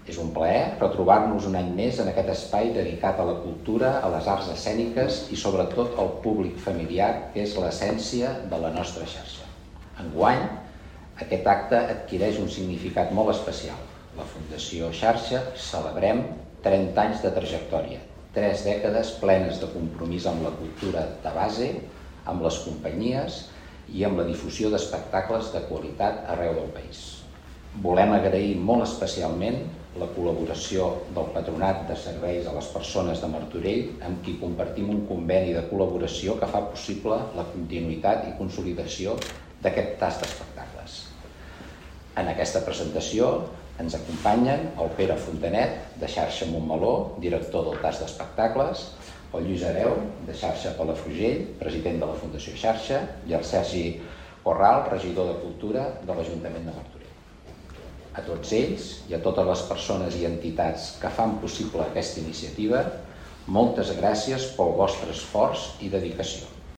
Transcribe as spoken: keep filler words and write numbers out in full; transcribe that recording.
És un plaer retrobar-nos un any més en aquest espai dedicat a la cultura, a les arts escèniques i sobretot al públic familiar, que és l'essència de la nostra xarxa. Enguany, aquest acte adquireix un significat molt especial. La Fundació Xarxa celebrem trenta anys de trajectòria, tres dècades plenes de compromís amb la cultura de base, amb les companyies i amb la difusió d'espectacles de qualitat arreu del país. Volem agrair molt especialment la col·laboració del Patronat de Serveis a les Persones de Martorell, amb qui compartim un conveni de col·laboració que fa possible la continuïtat i consolidació d'aquest tas d'espectacles. En aquesta presentació ens acompanyen el Pere Fontanet, de Xarxa Montmeló, director del tas d'espectacles, el Lluís Hereu, de Xarxa Palafrugell, president de la Fundació Xarxa, i el Sergi Corral, regidor de Cultura de l'Ajuntament de Martorell. A tots ells i a totes les persones i entitats que fan possible aquesta iniciativa, moltes gràcies pel vostre esforç i dedicació.